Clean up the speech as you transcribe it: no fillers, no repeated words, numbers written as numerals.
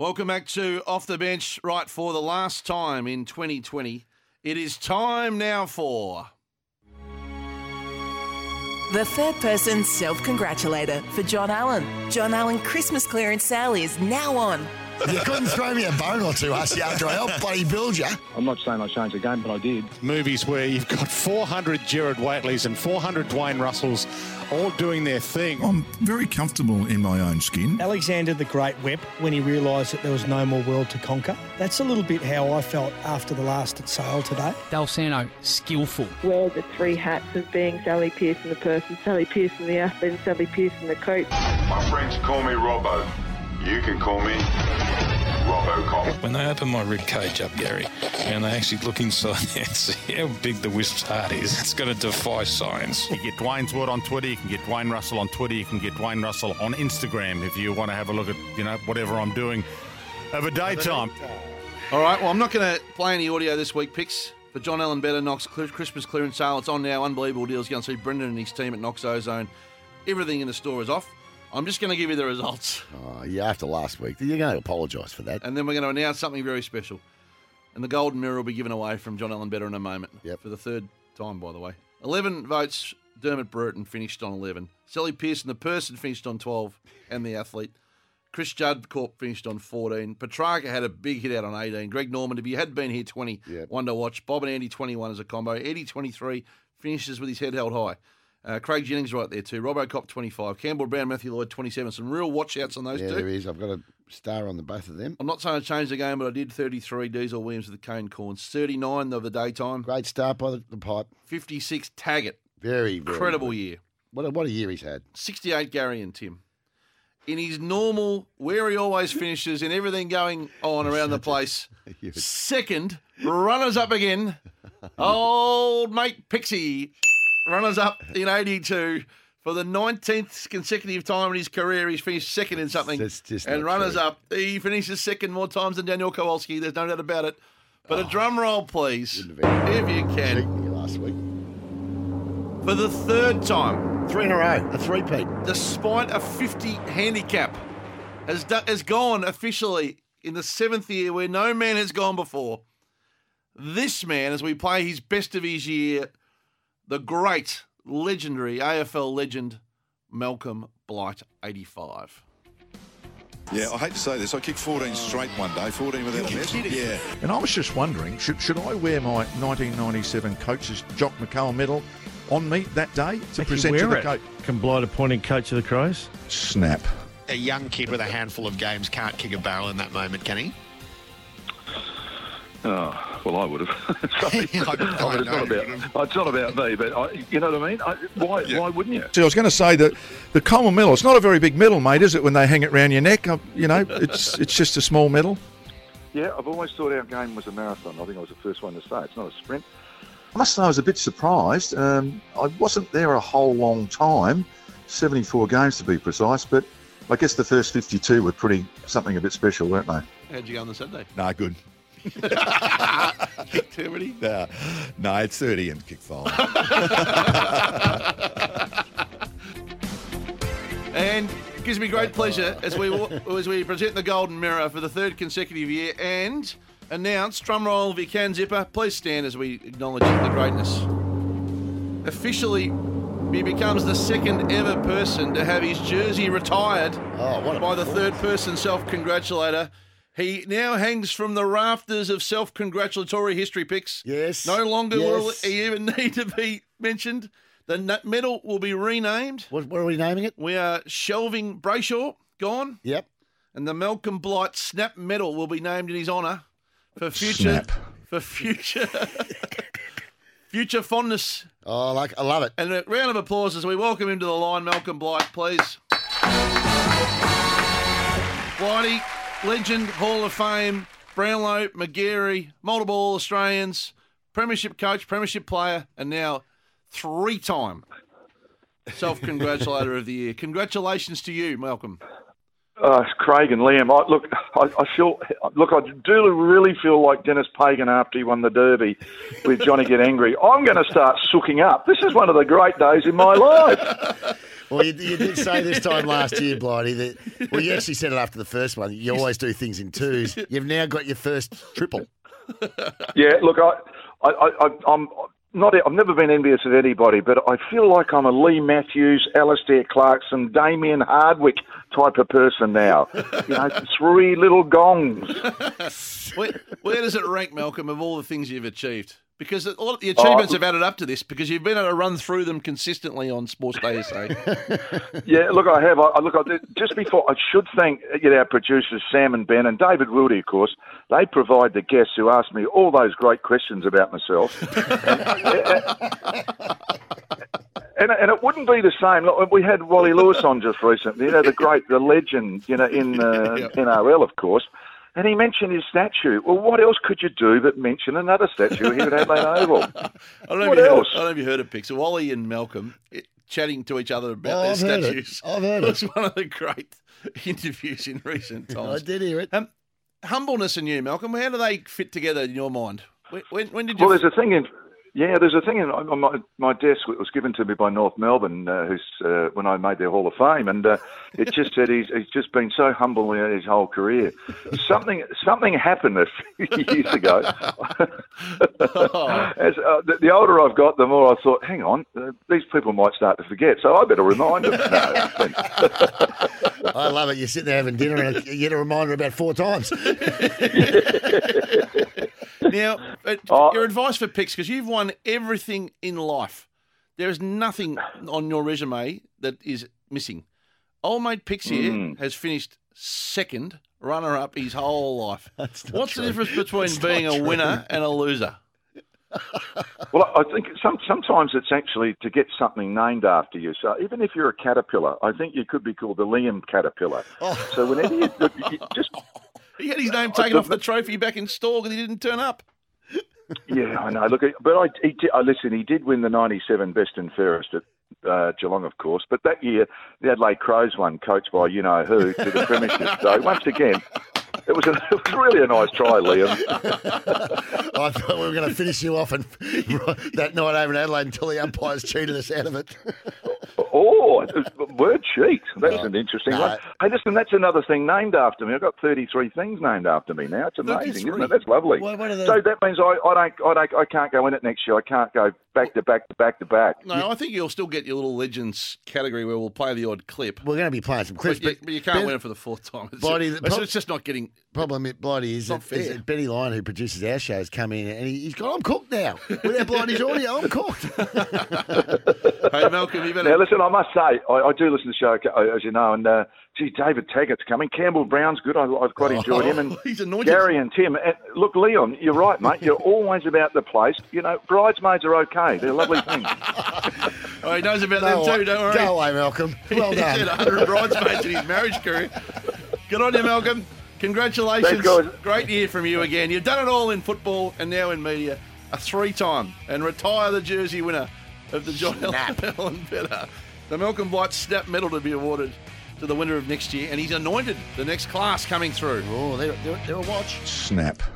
Welcome back to Off the Bench. Right, for the last time in 2020, it is time now for... The third person self-congratulator for John Allen. John Allen Christmas clearance sale is now on. You couldn't throw me a bone or two, Hussey, after I helped bloody build you. I'm not saying I changed the game, but I did. Movies where you've got 400 Gerard Whateleys and 400 Dwayne Russells all doing their thing. I'm very comfortable in my own skin. Alexander the Great wept when he realised that there was no more world to conquer. That's a little bit how I felt after the last at Sale today. Dalsano, skillful. Wear the three hats of being Sally Pearson the person, Sally Pearson the athlete, and Sally Pearson the coach. My friends call me Robbo. You can call me RoboCop. When they open my rib cage up, Gary, and they actually look inside there and see how big the wisp's heart is, it's going to defy science. You get Dwayne's Word on Twitter, you can get Dwayne Russell on Twitter, you can get Dwayne Russell on Instagram if you want to have a look at, whatever I'm doing over daytime. All right, well, I'm not going to play any audio this week, picks. For John Allen Better Knox Christmas clearance sale, it's on now. Unbelievable deals. Go and see Brendan and his team at Knox Ozone. Everything in the store is off. I'm just going to give you the results. Oh, yeah, after last week. You're going to apologise for that. And then we're going to announce something very special. And the Golden Mirror will be given away from John Allen Better in a moment. Yep. For the third time, by the way. 11 votes, Dermot Brereton finished on 11. Sally Pearson, the person, finished on 12, and the athlete. Chris Judcorp finished on 14. Petrarca had a big hit out on 18. Greg Norman, if you had been here, 20. Yep. One to watch. Bob and Andy, 21 as a combo. Eddie, 23, finishes with his head held high. Craig Jennings right there too. Robocop 25. Campbell Brown, Matthew Lloyd 27. Some real watch outs on those two. Yeah, there is. I've got a star on the both of them. I'm not saying I changed the game, but I did 33. Diesel Williams with the cane corns. 39 of the daytime. Great start by the pipe. 56 Taggart. Very incredible good. year. What a year he's had. 68 Gary and Tim. In his normal, where he always finishes and everything going on around the place. Second, runners up again. Old mate Pixie. Runners up in 82 for the 19th consecutive time in his career. He's finished second in something. That's just and not runners true. up. He finishes second more times than Daniel Kowalski. There's no doubt about it. But a drum roll, please, if you can. Cheating me last week. For the third time. 3 in a row. A three-peat. Despite a 50 handicap, has gone officially in the seventh year where no man has gone before. This man, as we play his best of his year, the great, legendary AFL legend, Malcolm Blight, 85. Yeah, I hate to say this. I kicked 14 straight one day, 14 without a miss. Yeah. And I was just wondering, should I wear my 1997 Coach's Jock McCall medal on me that day to present to the coach? Can Blight appointed coach of the Crows? Snap. A young kid with a handful of games can't kick a barrel in that moment, can he? Oh, well, I would have. Sorry. It's not about me, but you know what I mean? Why wouldn't you? See, I was going to say that the Coleman medal, it's not a very big medal, mate, is it, when they hang it round your neck? It's just a small medal. Yeah, I've always thought our game was a marathon. I think I was the first one to say it's not a sprint. I must say I was a bit surprised. I wasn't there a whole long time, 74 games to be precise, but I guess the first 52 were something a bit special, weren't they? How'd you go on the Sunday? No, good. Kicked too many? No, it's 30 and kick 5. And it gives me great pleasure as we present the Golden Mirror for the third consecutive year and announce, drumroll if you can, Zipper, please stand as we acknowledge the greatness. Officially, he becomes the second ever person to have his jersey retired by the third person self-congratulator. He now hangs from the rafters of self-congratulatory history picks. Yes. No longer will he even need to be mentioned. The medal will be renamed. What are we naming it? We are shelving Brayshaw, gone. Yep. And the Malcolm Blight Snap Medal will be named in his honour for future future fondness. Oh, I love it. And a round of applause as we welcome him to the line, Malcolm Blight, please. Blighty, legend, Hall of Fame, Brownlow, McGarry, multiple All-Australians, premiership coach, premiership player, and now three-time self-congratulator of the year. Congratulations to you, Malcolm. Craig and Liam. I do really feel like Dennis Pagan after he won the Derby with Johnny Get Angry. I'm going to start sooking up. This is one of the great days in my life. Well, you did say this time last year, Blighty, that you actually said it after the first one. You always do things in twos. You've now got your first triple. Yeah, look, I'm not. I've never been envious of anybody, but I feel like I'm a Lee Matthews, Alistair Clarkson, Damien Hardwick type of person now. 3 little gongs. Where does it rank, Malcolm, of all the things you've achieved? Because all the achievements have added up to this because you've been able to run through them consistently on Sports Day SA. Yeah, look, I have. Just before, I should thank our producers, Sam and Ben, and David Wildy, of course. They provide the guests who ask me all those great questions about myself. And it wouldn't be the same. Look, we had Wally Lewis on just recently, the legend, in NRL, of course. And he mentioned his statue. Well, what else could you do but mention another statue here at Adelaide Oval? I don't know if you heard of Pix. Wally and Malcolm chatting to each other about their statues. I've heard it. It was one of the great interviews in recent times. I did hear it. Humbleness and you, Malcolm, how do they fit together in your mind? When did you... Well, there's a thing on my desk that was given to me by North Melbourne, when I made their Hall of Fame, and it just said he's just been so humble in his whole career. Something happened a few years ago. As the older I've got, the more I thought, hang on, these people might start to forget, so I better remind them. I love it. You're sitting there having dinner and you get a reminder about 4 times. Now, your advice for Pix, because you've won everything in life. There is nothing on your resume that is missing. Old mate Pix here has finished second, runner-up his whole life. What's the difference between being a winner and a loser? Well, I think sometimes it's actually to get something named after you. So even if you're a caterpillar, I think you could be called the Liam Caterpillar. So whenever you just... He had his name taken off the trophy back in store because he didn't turn up. Yeah, I know. Look, but he did win the 97 Best and Fairest at Geelong, of course. But that year, the Adelaide Crows won, coached by you-know-who, to the premiership. So once again, it was really a nice try, Liam. I thought we were going to finish you off that night over in Adelaide until the umpires cheated us out of it. Oh, word cheat. That's an interesting one. Hey, listen, that's another thing named after me. I've got 33 things named after me now. It's amazing, isn't it? That's lovely. So that means I can't go in it next year. I can't go back to back to back to back. No, I think you'll still get your little legends category where we'll play the odd clip. We're going to be playing some clips. But you can't win it for the 4th time. It's just not getting... Problem with Blighty is that Benny Lyon, who produces our shows, come in and he's gone, I'm cooked now. Without Blighty's audio, I'm cooked. Hey, Malcolm, you better... Now, listen, I must say, I do listen to the show, as you know, and David Taggart's coming. Campbell Brown's good. I've quite enjoyed him. And he's anointed. Gary and Tim. And look, Leon, you're right, mate. You're always about the place. Bridesmaids are okay. They're lovely things. He knows about them too, don't worry. Go away, Malcolm. Well done. He said 100 bridesmaids in his marriage career. Good on you, Malcolm. Congratulations. Thanks, guys. Great year from you again. You've done it all in football and now in media. A 3-time and retire the jersey winner of the John Allen Better. The Malcolm Blight Snap Medal to be awarded to the winner of next year, and he's anointed the next class coming through. Oh, they're a watch. Snap.